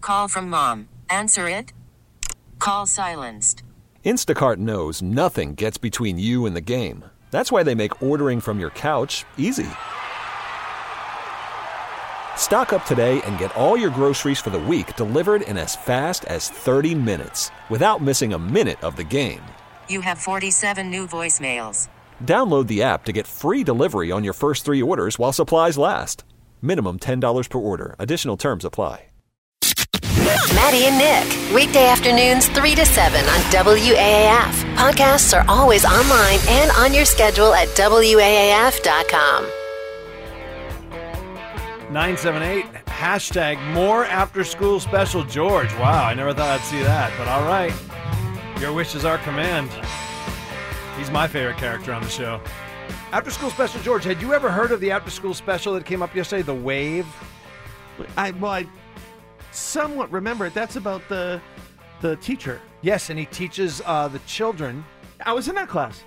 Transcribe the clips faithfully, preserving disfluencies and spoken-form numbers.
Call from mom. Answer it. Call silenced. Instacart knows nothing gets between you and the game. That's why they make ordering from your couch easy. Stock up today and get all your groceries for the week delivered in as fast as thirty minutes without missing a minute of the game. You have forty-seven new voicemails. Download the app to get free delivery on your first three orders while supplies last. Minimum ten dollars per order. Additional terms apply. Maddie and Nick, weekday afternoons three to seven on W A A F. Podcasts are always online and on your schedule at W A A F dot com. nine seven eight, hashtag more after school special George. Wow, I never thought I'd see that, but all right. Your wish is our command. He's my favorite character on the show. After school special George, had you ever heard of the after school special that came up yesterday, The Wave? I, well, I somewhat remember it. That's about the the teacher. Yes, and he teaches uh, the children. I was in that class.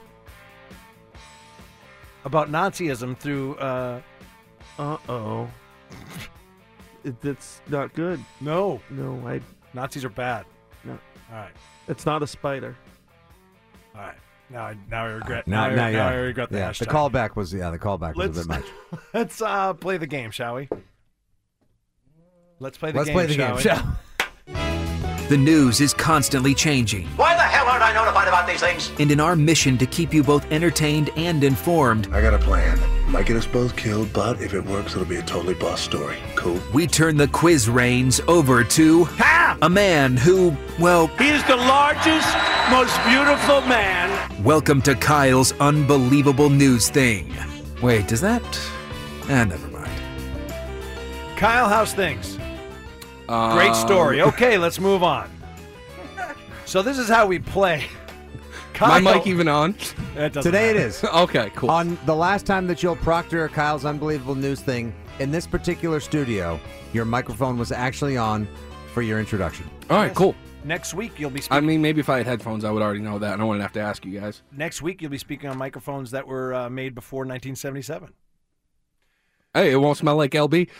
About Nazism through... Uh, Uh-oh. It, that's not good. no. No, I... Nazis are bad. No. All right. It's not a spider. All right. Now I, now I regret. Now, now, now, I, yeah. now I regret the yeah, hashtag. The callback was, yeah, the callback was Let's, a bit much. let's uh, play the game, shall we? Let's play the Let's game, play the shall game, we? shall The news is constantly changing. Why the hell aren't I notified about these things? And in our mission to keep you both entertained and informed, I got a plan. Might get us both killed, but if it works, it'll be a totally boss story. Cool? we turn the quiz reins over to Ha! a man who, well, He is the largest, most beautiful man. welcome to Kyle's unbelievable news thing. Wait, does that... Ah, never mind. Kyle, how's things? Uh, Great story. Okay, let's move on. So this is how we play. My Kyle- mic even on? It doesn't Today it matter. is. Okay, cool. On the last time that you'll proctor Kyle's unbelievable news thing, in this particular studio, your microphone was actually on for your introduction. All right, cool. Next week you'll be speaking. I mean, maybe if I had headphones, I would already know that, and I wouldn't have to ask you guys. Next week you'll be speaking on microphones that were uh, made before nineteen seventy-seven. Hey, it won't smell like L B.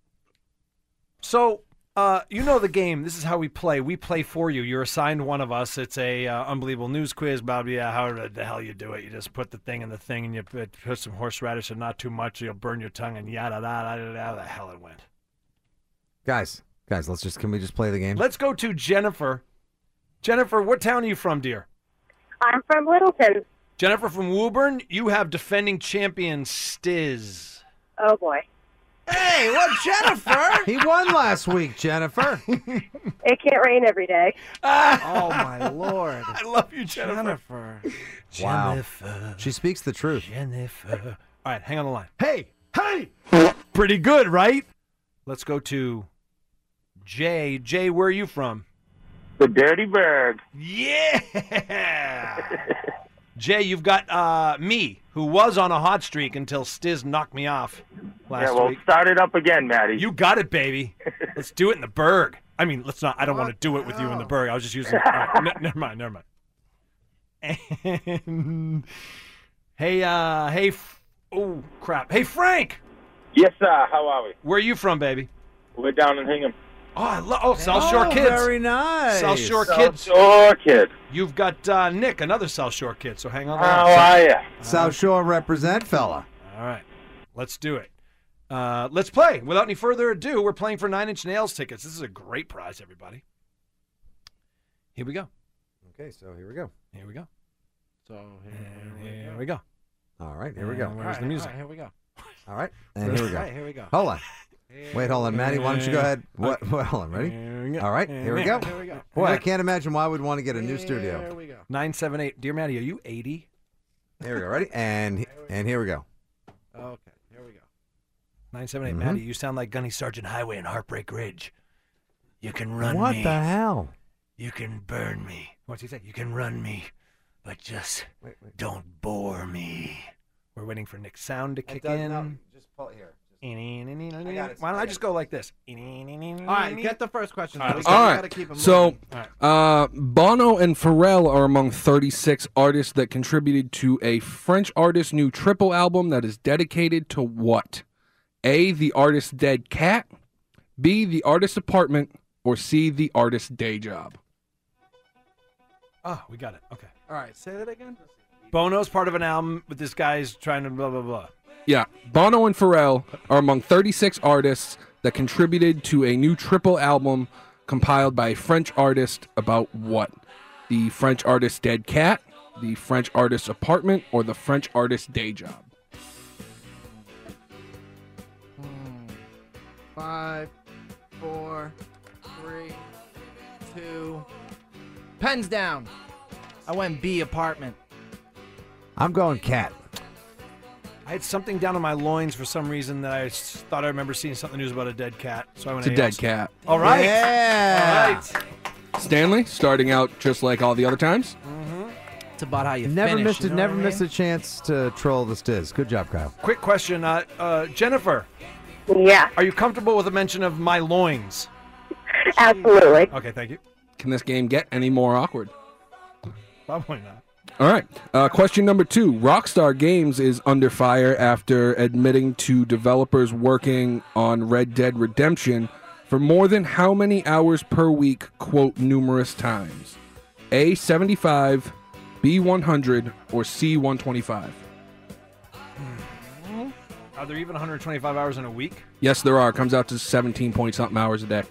So, uh, you know the game. This is how we play. We play for you. You're assigned one of us. It's a uh, unbelievable news quiz, Bob. Yeah, how the hell you do it? You just put the thing in the thing, and you put, put some horseradish and not too much. You'll burn your tongue, and yada yada yada. How the hell it went? Guys, guys, let's just, can we just play the game? Let's go to Jennifer. Jennifer, what town are you from, dear? I'm from Littleton. Jennifer from Woburn. You have defending champion Stiz. Oh, boy. Hey, what, Jennifer? He won last week, Jennifer. It can't rain every day. Oh, my Lord. I love you, Jennifer. Jennifer. Wow. Jennifer. She speaks the truth. Jennifer. All right, hang on the line. Hey, hey. Pretty good, right? Let's go to Jay. Jay, where are you from? The Dirty Bird. Yeah! Jay, you've got uh, me, who was on a hot streak until Stiz knocked me off last yeah, well, week. start it up again, Maddie. You got it, baby. Let's do it in the Berg. I mean, let's not. I don't want to do it with you in the Berg. I was just using. All right, n- never mind. Never mind. And hey, uh, hey, f- oh crap. Hey, Frank. Yes, sir. How are we? Where are you from, baby? We're down in Hingham. Oh, I love. Oh, South Shore Oh, Kids. very nice. South Shore South Kids. Shore Kid. You've got uh, Nick, another South Shore kid. So hang on. How are you? South Shore represent, fella. All right, let's do it. Uh, let's play. Without any further ado, we're playing for Nine Inch Nails tickets. This is a great prize, everybody. Here we go. Okay, so here we go. Here we go. So And here, here we go. All right, here we go. And Where's the music? All right, here we go. All right, and here we All right, go. here we go. Hold on. Wait, hold on, Maddie. Why don't you go ahead? What? What? Hold on. Ready? All right, here we go. Here we go. Boy, I can't imagine why we'd want to get a new Here studio. we go. Nine seven eight. Dear Maddie, are you eighty? Here we go. Ready? And and here we go. Okay, here we go. Nine seven eight. Mhm. Maddie, you sound like Gunny Sergeant Highway and Heartbreak Ridge. You can run What me. the hell? You can burn me. What's he say? You can run me, but just Wait, wait. don't bore me. We're waiting for Nick's sound to kick does- in. no, just pull it here. Why got it. don't I just go like this? All right, get the first question. All right, We let's gotta- All we right. gotta keep 'em So, moving. uh, Bono and Pharrell are among thirty-six artists that contributed to a French artist's new triple album that is dedicated to what? A, the artist's dead cat. B, the artist's apartment. or C, the artist's day job? Oh, we got it. Okay. All right, say that again. Bono's part of an album, but this guy's trying to blah, blah, blah. Yeah, Bono and Pharrell are among thirty-six artists that contributed to a new triple album compiled by a French artist about what? The French artist's dead cat, the French artist's apartment, or the French artist's day job? Five, four, three, two. Pens down. I went B, apartment. I'm going cat. I had something down in my loins for some reason that I s- thought I remember seeing something news about a dead cat. So I went It's a A dead also. cat. All right. Yeah. All right. Stanley, starting out just like all the other times. It's about how you Never finish, missed you it. know Never what I missed mean? a chance to troll the Stiz. Good job, Kyle. Quick question, uh, uh, Jennifer. Yeah, Are you comfortable with a mention of my loins? absolutely. Okay, thank you. Can this game get any more awkward? Probably not. All right. Uh, question number two. Rockstar Games is under fire after admitting to developers working on Red Dead Redemption for more than how many hours per week, quote, numerous times? A, seventy-five, B, one hundred, or C, one twenty-five? Are there even one hundred twenty-five hours in a week? Yes, there are. Comes out to seventeen point something hours a day.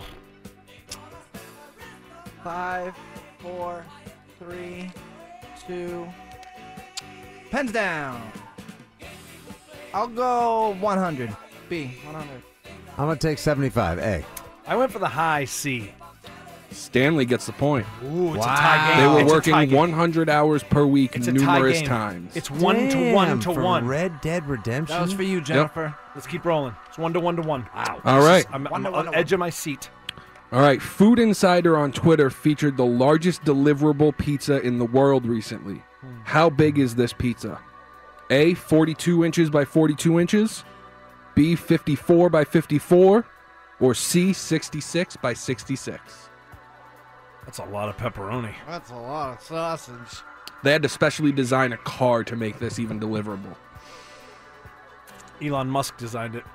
Five, four, three, two. Pens down. I'll go one hundred. B, one hundred. I'm going to take seventy-five. A. I went for the high C. Stanley gets the point. Ooh, it's Wow. a tie game. They were It's a tie working game. one hundred hours per week It's a tie numerous game. times. It's one to one to for one. Red Dead Redemption. That was for you, Jennifer. Let's keep rolling. It's one to one to one. Wow. All right. I'm, One I'm to one on to edge of my seat. All right, Food Insider on Twitter featured the largest deliverable pizza in the world recently. How big is this pizza? A, forty-two inches by forty-two inches, B, fifty-four by fifty-four, or C, sixty-six by sixty-six? That's a lot of pepperoni. That's a lot of sausage. They had to specially design a car to make this even deliverable. Elon Musk designed it.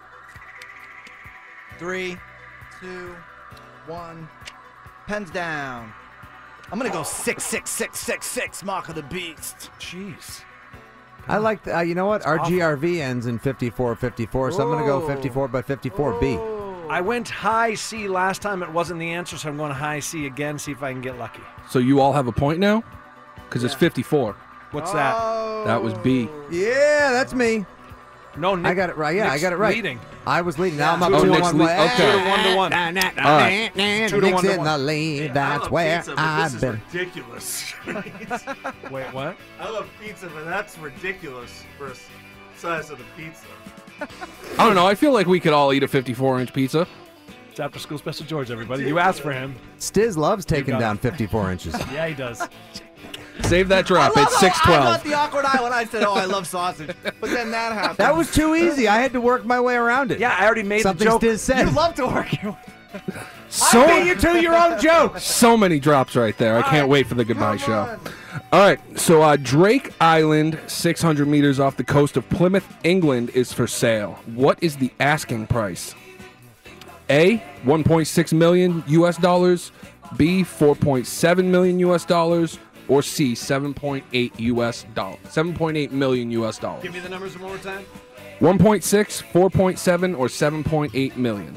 Three, two, one. Pens down. I'm gonna go six, six, six, six, six. Mark of the beast. Jeez. I like, the, uh, you know what? Our G R V ends in fifty-four fifty-four, so I'm going to go fifty-four by fifty-four. B. I went high C last time. It wasn't the answer, so I'm going high C again, see if I can get lucky. So you all have a point now? Because it's fifty-four. What's that? That was B. Yeah, that's me. No, Nick, I got it right. Yeah, Nick's I got it right. leading. I was leading. Now I'm up Oh, two to Nick's one. lead- Way. okay. Two to one to one. Nah, nah, nah, All right. nah, nah. Two to Nick's one to in one. the lead. That's love where pizza, but I've this been. is ridiculous. Wait, what? I love pizza, but that's ridiculous for the size of the pizza. I don't know. I feel like we could all eat a fifty-four inch pizza. It's After School Special George, everybody. You asked for him. Stiz loves taking got down it. fifty-four inches. Yeah, he does. Save that drop. I love It's how six I got twelve. the awkward eye when I said, "Oh, I love sausage," but then that happened. That was too easy. I had to work my way around it. Yeah, I already made Something the joke. Stiz said. You love to work your. So, I beat you to your own jokes. so many drops right there. I can't wait for the goodbye show. All right. So uh, Drake Island, six hundred meters off the coast of Plymouth, England, is for sale. What is the asking price? A, one point six million U S dollars, B, four point seven million U S dollars, or C, seven point eight U S dollars. seven point eight million U S dollars. Give me the numbers one more time. one point six, four point seven, or seven point eight million.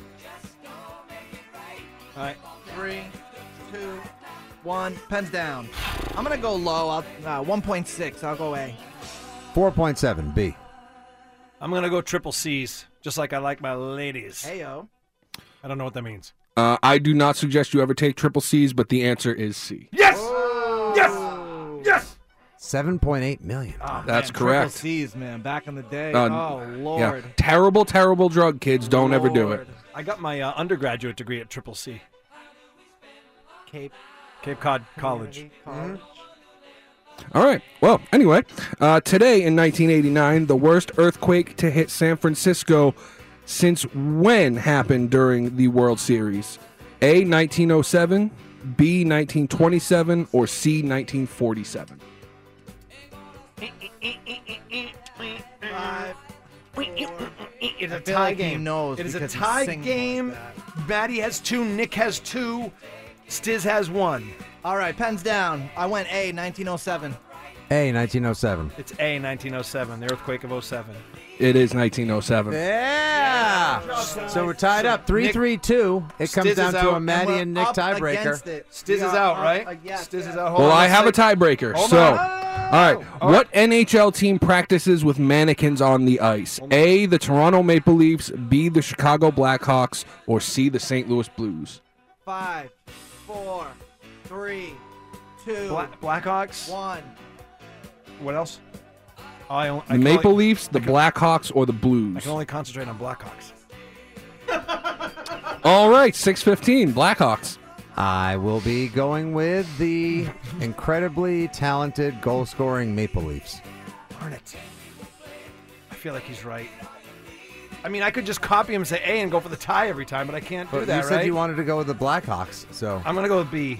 All right. Three, two, one. Pens down. I'm gonna go low. I'll, uh, one point six. I'll go A. four point seven. B. I'm going to go triple C's, just like I like my ladies. Heyo. I don't know what that means. Uh, I do not suggest you ever take triple C's, but the answer is C. Yes! Yes! Yes! seven point eight million. Oh, That's man, correct. Triple C's, man. Back in the day. Uh, oh Lord. Yeah. Terrible, terrible drug, kids. Don't ever do it. Lord. I got my uh, undergraduate degree at triple C. Cape. Cape Cod College. Community College. All right. Well, anyway, uh, today in nineteen eighty-nine, the worst earthquake to hit San Francisco since when happened during the World Series? A, nineteen oh seven, B, nineteen twenty-seven, or C, nineteen forty-seven? Five, It's a I feel tie like he game. knows It is a because he's tie singing game. like Maddie has two. Nick has two. Stiz has one. All right, pens down. I went A, nineteen oh seven. A, nineteen oh seven. It's A, nineteen oh seven. The earthquake of oh seven. It is nineteen oh seven. Yeah. So we're tied up three three two. It comes Stiz down is to out, a and Maddie we're and Nick up tiebreaker. against it. Stiz We is are out, up right? against Stiz it. is out. Hold Well, on, I let's have a take- tiebreaker. Hold So, on. all right. What N H L team practices with mannequins on the ice? A, the Toronto Maple Leafs, B, the Chicago Blackhawks, or C, the Saint Louis Blues? Five, four, three, two, Black, Blackhawks. one. What else? Oh, I, only, I The can Maple only, Leafs, the Blackhawks, or the I Blues? can only concentrate on Blackhawks. All right, six fifteen, Blackhawks. I will be going with the incredibly talented goal-scoring Maple Leafs. Darn it. I feel like he's right. I mean, I could just copy him and say A and go for the tie every time, but I can't do But that, you said right? you wanted to go with the Blackhawks, so. I'm going to go with B.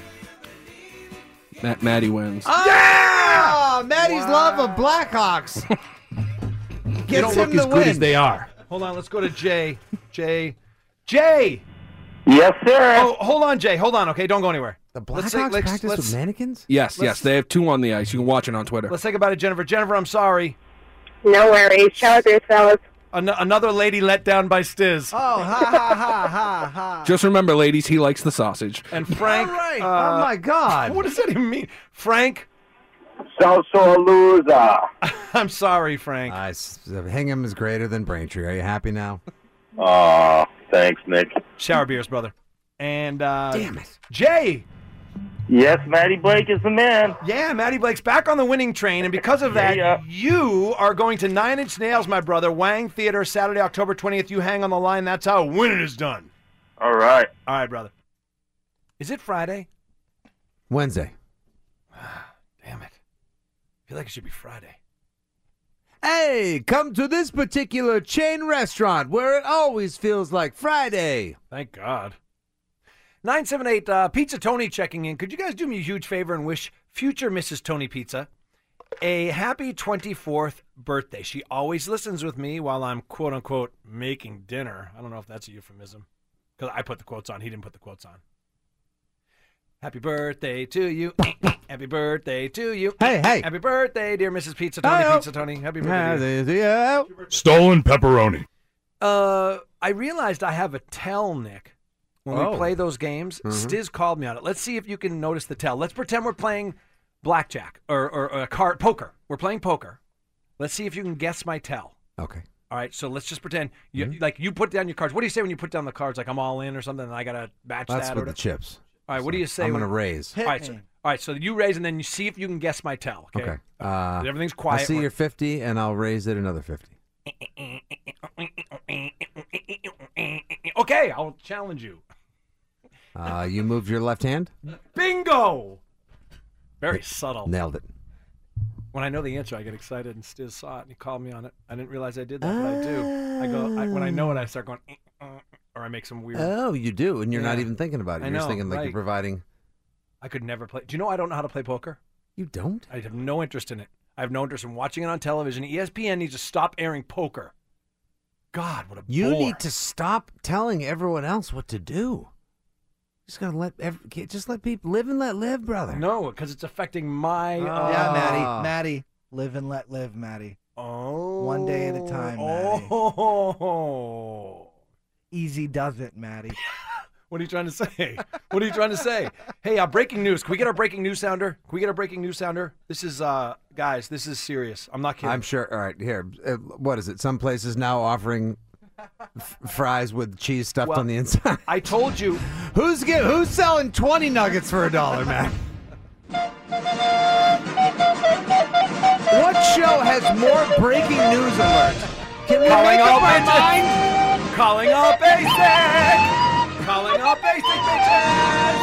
Matt, Maddie wins. Yeah! Maddie's love of Blackhawks. They don't look as good as they are. Hold on, let's go to Jay. Jay. Jay! Yes, sir. Oh, hold on, Jay. Hold on, okay? Don't go anywhere. The Let's Blackhawks say- let's- practice let's- with mannequins? Yes, Let's- yes, they have two on the ice. You can watch it on Twitter. Let's think about it, Jennifer. Jennifer, I'm sorry. No worries. Shower beers, fellas. An- another lady let down by Stiz. Oh, ha, ha, ha, ha, ha. Just remember, ladies, he likes the sausage. And Frank. All right. uh, Oh, my God. What does that even mean? Frank, So so loser. I'm sorry, Frank. Uh, s- Hingham is greater than Braintree. Are you happy now? Oh, thanks, Nick. Shower beers, brother. And uh, Damn it. Jay. Yes, Matty Blake is the man. Yeah, Matty Blake's back on the winning train, and because of that, Yeah, yeah. you are going to Nine Inch Nails, my brother. Wang Theater, Saturday, October twentieth. You hang on the line. That's how winning is done. All right. All right, brother. Is it Friday? Wednesday. Damn it. I feel like it should be Friday. Hey, come to this particular chain restaurant where it always feels like Friday. Thank God. nine seven eight, uh, Pizza Tony checking in. Could you guys do me a huge favor and wish future Missus Tony Pizza a happy twenty-fourth birthday? She always listens with me while I'm, quote-unquote, making dinner. I don't know if that's a euphemism, because I put the quotes on. He didn't put the quotes on. Happy birthday to you. Happy birthday to you. Hey, hey. Happy birthday, dear Missus Pizza Tony. Hi-yo. Pizza Tony. Happy birthday. to you. Yeah. Stolen pepperoni. Uh, I realized I have a tell, Nick. When Oh. we play those games, Mhm. Stiz called me on it. Let's see if you can notice the tell. Let's pretend we're playing blackjack or, or, or a card poker. We're playing poker. Let's see if you can guess my tell. Okay. All right, so let's just pretend you Mm-hmm. like you put down your cards. What do you say when you put down the cards? Like I'm all in or something, and I gotta match That's that. with or the chips. All right, what do you say? I'm when- going to raise. All right, so, all right, so you raise, and then you see if you can guess my tell. Okay. Okay. Uh, Everything's quiet. I see We're- your fifty, and I'll raise it another fifty. Okay, I'll challenge you. Uh, you moved your left hand? Bingo. Very subtle. Nailed it. When I know the answer, I get excited, and Stiz saw it, and he called me on it. I didn't realize I did that, but I do. I go I, when I know it, I start going, "Eh, uh," or I make some weird. Oh, you do, and you're not Yeah. even thinking about it. I You're just know, thinking like right. you're providing. I could never play. Do you know I don't know how to play poker? You don't? I have no interest in it. I have no interest in watching it on television. E S P N needs to stop airing poker. God, what a You bore. need to stop telling everyone else what to do. Just gotta let every, just let people live and let live, brother. No, because it's affecting my. Uh, Yeah, Maddie. Maddie. Live and let live, Maddie. Oh. One day at a time, Maddie. Oh. Easy does it, Maddie. What are you trying to say? What are you trying to say? Hey, uh, breaking news. Can we get our breaking news sounder? Can we get our breaking news sounder? This is, uh, guys, this is serious. I'm not kidding. I'm sure. All right, here. Uh, what is it? Some places now offering f- fries with cheese stuffed Well, on the inside. I told you. Who's get, Who's selling twenty nuggets for a dollar, man? What show has more breaking news alerts? Can we Calling make all up our bitches. mind? Calling all basic. Calling all basic bitches.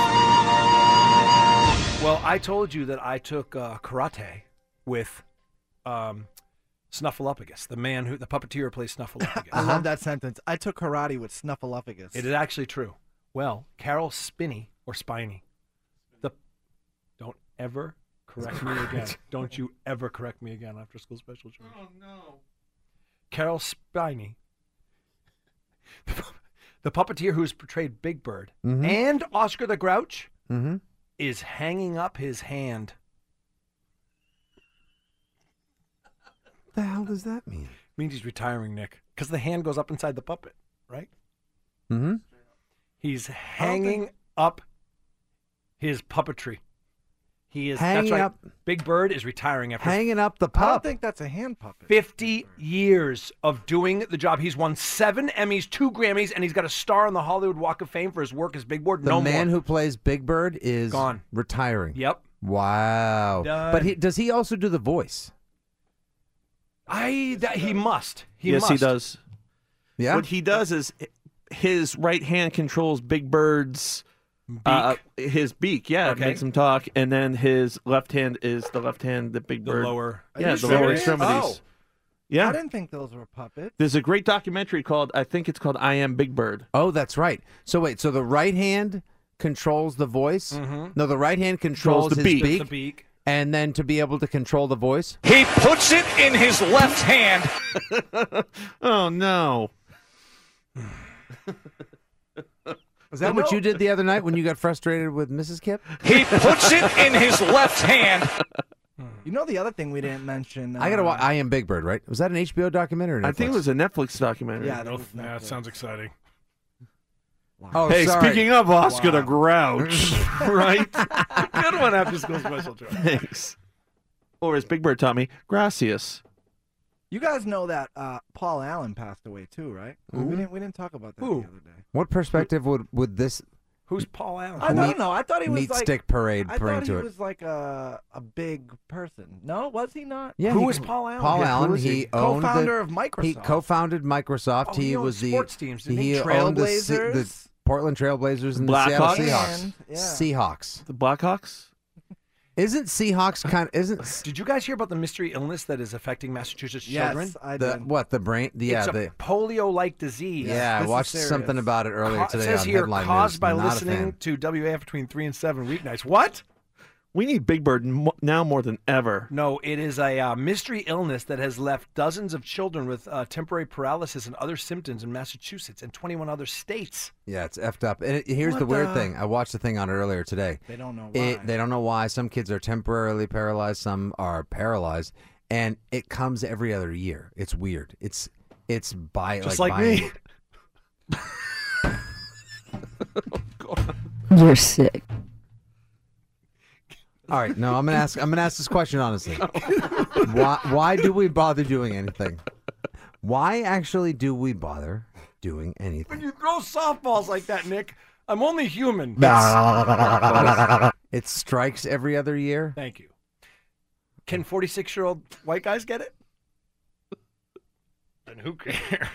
Well, I told you that I took uh, karate with um, Snuffleupagus, the man who, the puppeteer who plays Snuffleupagus. I love that sentence. I took karate with Snuffleupagus. It is actually true. Well, Carol Spinney or Spiney. The don't ever correct me again. Don't you ever correct me again after school special. Oh no. Carol Spiney, the puppeteer who's portrayed Big Bird, Mhm. and Oscar the Grouch, Mhm. is hanging up his hand. What the hell does that mean? Means he's retiring, Nick, because the hand goes up inside the puppet, right? Mm-hmm. He's hanging up his puppetry. He is Hanging that's right. up- Big Bird is retiring after Hanging up the I don't pup. think that's a hand puppet. fifty years of doing the job. He's won seven Emmys, two Grammys, and he's got a star on the Hollywood Walk of Fame for his work as Big Bird. The no man more. who plays Big Bird is Gone. retiring. Yep. Wow. Done. But he, does he also do the voice? I that, he must. He yes, must. he does. Yeah. What he does is his right hand controls Big Bird's uh, his beak. Yeah, Okay. it makes him talk, and then his left hand is the left hand that Big The Bird. lower. Are Yeah, you the lower serious? extremities. Oh. Yeah. I didn't think those were puppets. There's a great documentary called, I think it's called I Am Big Bird. Oh, that's right. So wait, so the right hand controls the voice? Mhm. No, the right hand controls, Controls the his beak. beak. The beak. And then to be able to control the voice? He puts it in his left hand. Oh, no. Was that what you did the other night when you got frustrated with Missus Kip? He puts it in his left hand. You know the other thing we didn't mention. Uh, I gotta watch. I Am Big Bird, right? Was that an H B O documentary? Or Netflix? I think it was a Netflix documentary. Yeah, that Oh, was yeah, that Netflix. sounds exciting. Oh, Hey, sorry. speaking of Oscar Wow. the Grouch, right? Good one after school special, Joe. Thanks. Or as Big Bird taught me, gracias. You guys know that uh, Paul Allen passed away too, right? Who? We didn't. We didn't talk about that Who? the other day. What perspective would, would this Who's Paul Allen? I Meat- don't know. I thought he was meat like stick parade I bring thought to he it? was like a a big person. No, was he not? Yeah, Who he- was Paul Allen? Paul Yeah, who Allen, was he, he? owned Co-founder the, of Microsoft. He co-founded Microsoft. Oh, he he owned was the sports teams, didn't he? he owned the, Se- the Trailblazers? Portland Trailblazers and the Seattle Blackhawks? Seahawks. And- yeah. Seahawks. The Blackhawks? Isn't Seahawks kind of isn't Did you guys hear about the mystery illness that is affecting Massachusetts Yes, children? I the did. what the brain? The, yeah, it's a the polio-like disease. yeah. I this is watched serious. something about it earlier Ca- today it says on here, Headline caused News. by Not a listening fan. to W A F between three and seven weeknights. What? We need Big Bird mo- now more than ever. No, it is a uh, mystery illness that has left dozens of children with uh, temporary paralysis and other symptoms in Massachusetts and twenty-one other states. Yeah, it's effed up. And it, here's What the weird the- thing. I watched the thing on it earlier today. They don't know why. It, they don't know why. Some kids are temporarily paralyzed. Some are paralyzed, and it comes every other year. It's weird. It's it's by Just like, like by- me. You're sick. All right, no, I'm gonna ask. I'm gonna ask this question honestly. why Why do we bother doing anything? Why actually do we bother doing anything? When you throw softballs like that, Nick, I'm only human. It strikes every other year. Thank you. Can forty-six-year-old white guys get it? Then who cares?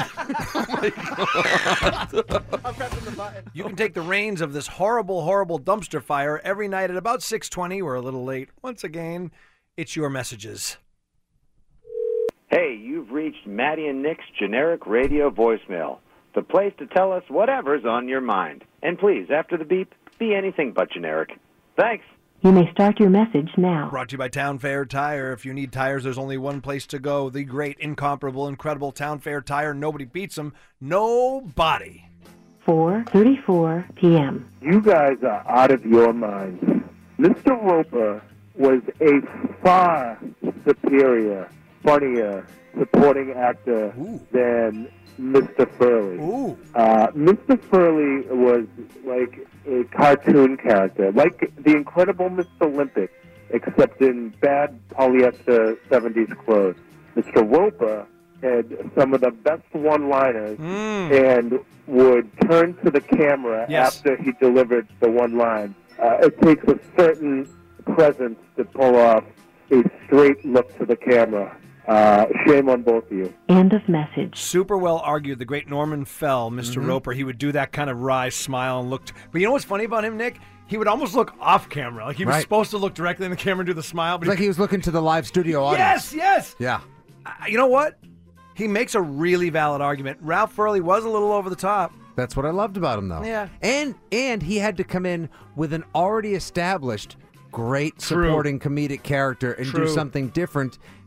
You can take the reins of this horrible, horrible dumpster fire every night at about six twenty. We're a little late. Once again, it's your messages. Hey, you've reached Maddie and Nick's generic radio voicemail, the place to tell us whatever's on your mind. And please, after the beep, be anything but generic. Thanks. You may start your message now. Brought to you by Town Fair Tire. If you need tires, there's only one place to go. The great, incomparable, incredible Town Fair Tire. Nobody beats them. Nobody. four thirty-four p.m. You guys are out of your minds. Mister Roper was a far superior, funnier supporting actor Ooh. than Mister Furley. Ooh. Uh, Mister Furley was like a cartoon character, like the Incredible Mister Olympic, except in bad polyester seventies clothes. Mister Roper had some of the best one-liners Mm. and would turn to the camera Yes. after he delivered the one line. Uh, it takes a certain presence to pull off a straight look to the camera. Uh, shame on both of you. End of message. Super well argued. The great Norman Fell, Mister Mm-hmm. Roper, he would do that kind of wry smile and look. T- but you know what's funny about him, Nick? He would almost look off camera. Like he was Right. supposed to look directly in the camera and do the smile. But It's like he was looking to the live studio audience. Yes, yes. Yeah. Uh, you know what? He makes a really valid argument. Ralph Furley was a little over the top. That's what I loved about him, though. Yeah. And and he had to come in with an already established great True. supporting comedic character and do True. something different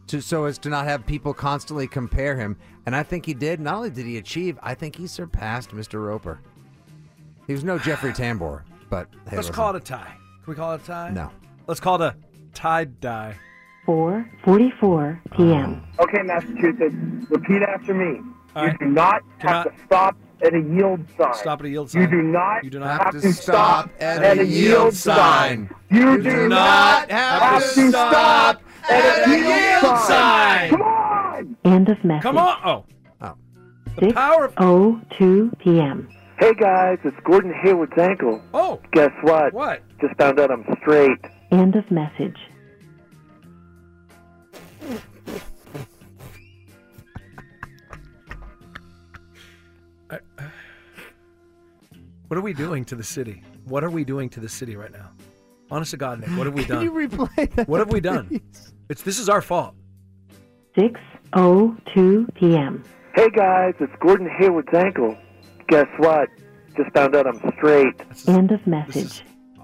to so as to not have people constantly compare him. And I think he did. Not only did he achieve, I think he surpassed Mister Roper. He was no Jeffrey Tambor, but hey, Let's listen. call it a tie. Can we call it a tie? No. Let's call it a tie-dye. four forty-four p.m. Okay, Massachusetts, repeat after me. All you right. do not have Cannot- to stop at a yield sign. Stop at a yield You sign. do not, You do not have, to stop at, a yield sign. You, do, not have, to stop at a yield sign. Come on! End of message. Come on! Oh. Oh. six oh two p.m. Hey guys, it's Gordon Hayward's ankle. Oh. Guess what? What? Just found out I'm straight. End of message. What are we doing to the city? What are we doing to the city right now? Honest to God, Nick, what have we Can done? you replay that? What have we done? please? It's this is our fault. six oh two p.m. Hey guys, it's Gordon Hayward's ankle. Guess what? Just found out I'm straight. End of message.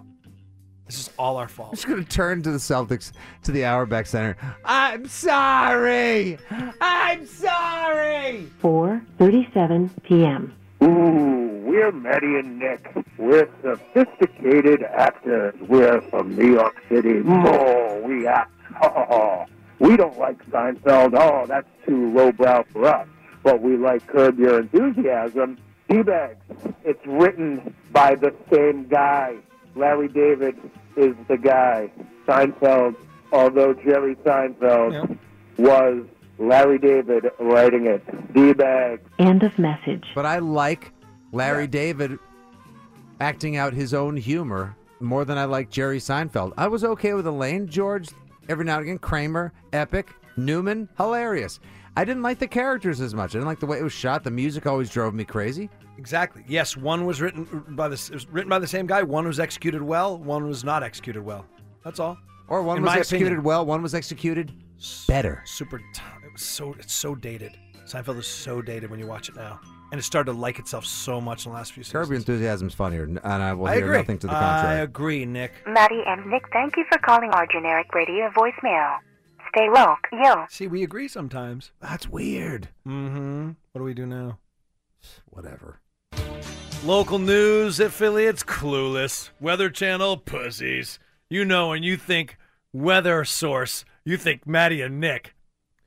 This is all our I'm fault. just going to turn to the Celtics, to the Auerbach Center. I'm sorry. I'm sorry. four thirty-seven p.m. Ooh, we're Maddie and Nick. We're sophisticated actors. We're from New York City. Oh, we act. Oh, we don't like Seinfeld. Oh, that's too lowbrow for us. But we like Curb Your Enthusiasm. D-Bags. It's written by the same guy. Larry David is the guy. Seinfeld, although Jerry Seinfeld Yep. was Larry David writing it. D-Bag. End of message. But I like Larry David acting out his own humor more than I like Jerry Seinfeld. I was okay with Elaine George, every now and again, Kramer, epic, Newman, hilarious. I didn't like the characters as much. I didn't like the way it was shot. The music always drove me crazy. Exactly. Yes, one was written by the it was written by the same guy. One was executed well. One was not executed well. That's all. Or one In was my executed opinion. well, one was executed better. Super. T- it was so. It's so dated. Seinfeld is so dated when you watch it now, and it started to like itself so much in the last few seasons. Curb Your Enthusiasm's funnier, and I will I hear agree. nothing to the I contrary. agree, Nick. Maddie and Nick, thank you for calling our generic radio voicemail. Stay woke, yo. See, we agree sometimes. That's weird. Mm-hmm. What do we do now? Whatever. Local news affiliates clueless. Weather Channel pussies. You know, when you think weather source, you think Maddie and Nick.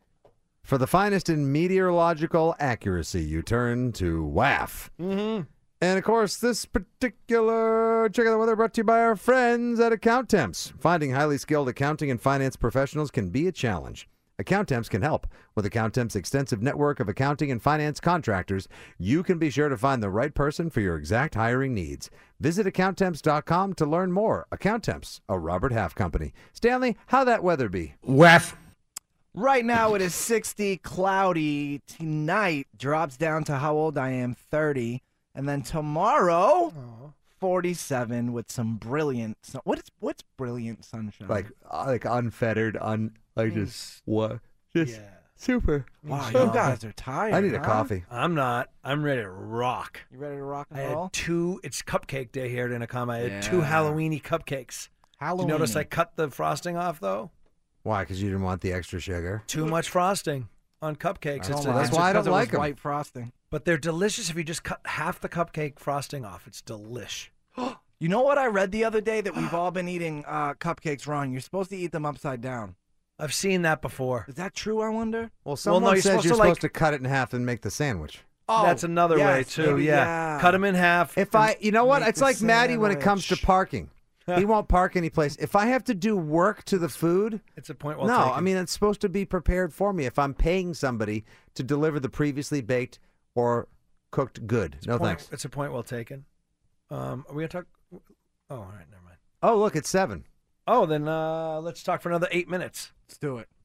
For the finest in meteorological accuracy, you turn to W A F. Mm-hmm. And of course, this particular check of the weather brought to you by our friends at Account Temps. Finding highly skilled accounting and finance professionals can be a challenge. Account Temps can help. With Account Temps' extensive network of accounting and finance contractors, you can be sure to find the right person for your exact hiring needs. Visit account temps dot com to learn more. Account Temps, a Robert Half company. Stanley, how that weather be? W A F. Right now it is sixty, cloudy. Tonight drops down to how old I am, thirty. And then tomorrow, forty-seven with some brilliant sun. What is, what's brilliant sunshine? Like, uh, like unfettered, un, like just what? Just super. Wow, you guys are tired. I need a huh? coffee. I'm not. I'm ready to rock. You ready to rock and I roll? had two. It's cupcake day here at Intercom. I had two Yeah. Halloweeny cupcakes. Did you notice I Halloweeny. cut the frosting off though? Why? Because you didn't want the extra sugar? Too much frosting on cupcakes. Oh, It's- that's it's why I because don't it was like 'em. White frosting. But they're delicious if you just cut half the cupcake frosting off. It's delish. You know what I read the other day? That we've all been eating uh, cupcakes wrong. You're supposed to eat them upside down. I've seen that before. Is that true, I wonder? Well, someone no, you're says supposed you're to, like- supposed to cut it in half and make the sandwich. Oh, That's another way yes, too. maybe, yeah. yeah. cut them in half. If I, you know what? Make It's the like Maddie when it comes to sandwich. parking. He won't park any place. If I have to do work to the food, it's a point well no, taken. I mean, it's supposed to be prepared for me. If I'm paying somebody to deliver the previously baked or cooked good. It's No a point, thanks. It's a point well taken. Um, are we gonna talk? Oh, all right, never mind. Oh, look, it's seven. Oh, then uh, let's talk for another eight minutes. Let's do it.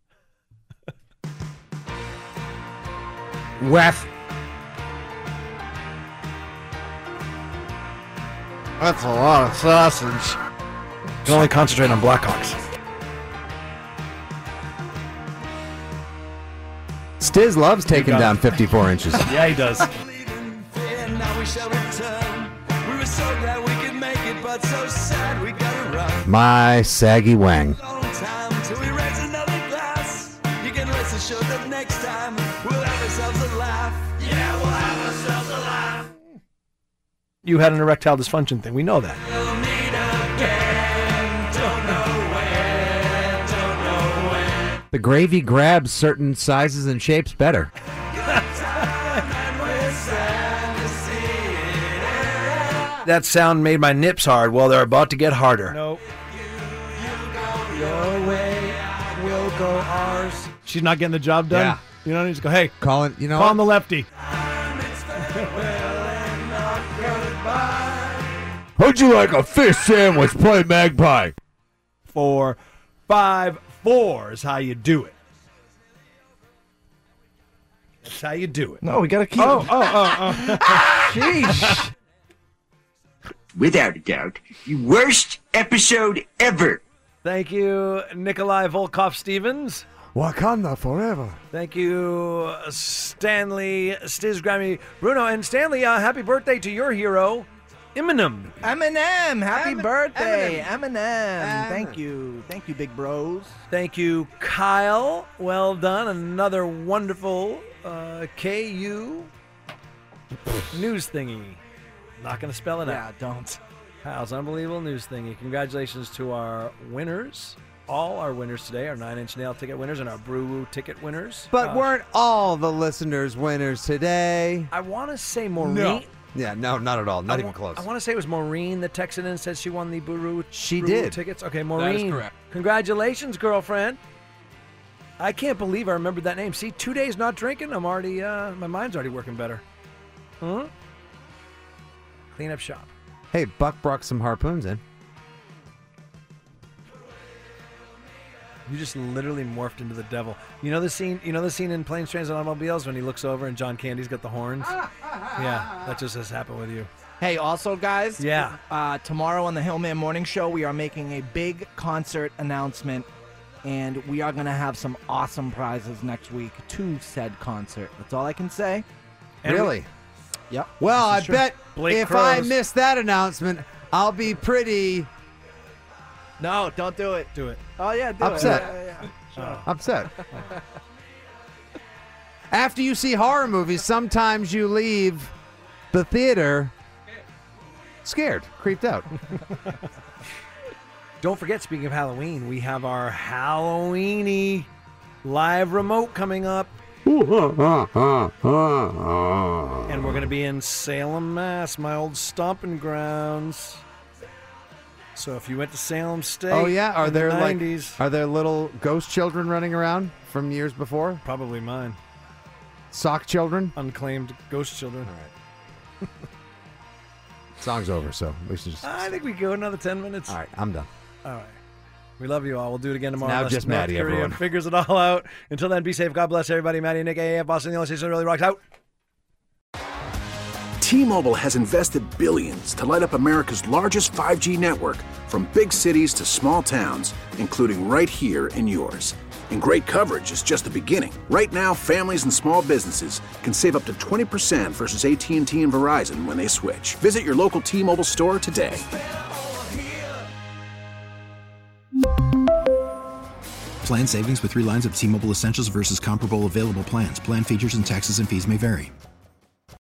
W A F. That's a lot of sausage. You can only concentrate on Blackhawks. Stiz loves taking got down it. fifty-four inches. Yeah, he does. My saggy wang. you had an erectile dysfunction thing. We know that. The gravy grabs certain sizes and shapes better. That sound made my nips hard. Well, they're about to get harder. Nope. Your way will go ours. She's not getting the job done. Yeah. You know, just go, hey, call it. You know, call what? him the lefty. How'd you like a fish sandwich? Play magpie. Four, five, four is how you do it. That's how you do it. No, we gotta keep. Oh, oh, oh, oh. Sheesh. Without a doubt, the worst episode ever. Thank you, Nikolai Volkov-Stevens. Wakanda forever. Thank you, Stanley Stiz Grammy Bruno. And Stanley, uh, happy birthday to your hero, Eminem. Eminem, happy Em- birthday, Eminem. Eminem. Thank you. Thank you, big bros. Thank you, Kyle. Well done. Another wonderful uh, K U news thingy. Not going to spell it Yeah, out. don't. Kyle's unbelievable news thingy. Congratulations to our winners. All our winners today, our nine-inch nail ticket winners and our Brew Woo ticket winners. But Uh, weren't all the listeners winners today? I want to say Maureen. No. Yeah, no, not at all. Not I even wa- close. I want to say it was Maureen that texted in and said she won the Buru. She Buru did. tickets. Okay, Maureen. correct. Congratulations, girlfriend. I can't believe I remembered that name. See, two days not drinking, I'm already. Uh, my mind's already working better. Huh? Clean up shop. Hey, Buck brought some harpoons in. You just literally morphed into the devil. You know the scene. You know the scene in Planes, Trains, and Automobiles when he looks over and John Candy's got the horns. Yeah, that just has happened with you. Hey, also, guys. Yeah. Uh, tomorrow on the Hillman Morning Show, we are making a big concert announcement, and we are going to have some awesome prizes next week to said concert. That's all I can say. And Really? Yep. Well, I This is true. bet Blake if I Crowes. miss that announcement, I'll be pretty No, don't do it. Do it. Oh, yeah, do Upset. it. Yeah, yeah, yeah. Sure. upset. After you see horror movies, sometimes you leave the theater scared, creeped out. Don't forget, speaking of Halloween, we have our Halloweeny live remote coming up. And we're going to be in Salem, Mass, my old stomping grounds. So if you went to Salem State Oh yeah, are in the there like nineties, are there little ghost children running around from years before? probably mine. Sock children? Unclaimed ghost children. Song's over, so we should just. I think we go another ten minutes. All right, I'm done. All right. We love you all. We'll do it again tomorrow. now unless just North Maddie, Korea everyone. figures it all out. Until then, be safe. God bless everybody. Maddie and Nick, A A F Boston, the only station that really rocks out. T-Mobile has invested billions to light up America's largest five G network, from big cities to small towns, including right here in yours. And great coverage is just the beginning. Right now, families and small businesses can save up to twenty percent versus A T and T and Verizon when they switch. Visit your local T-Mobile store today. Plan savings with three lines of T-Mobile Essentials versus comparable available plans. Plan features and taxes and fees may vary.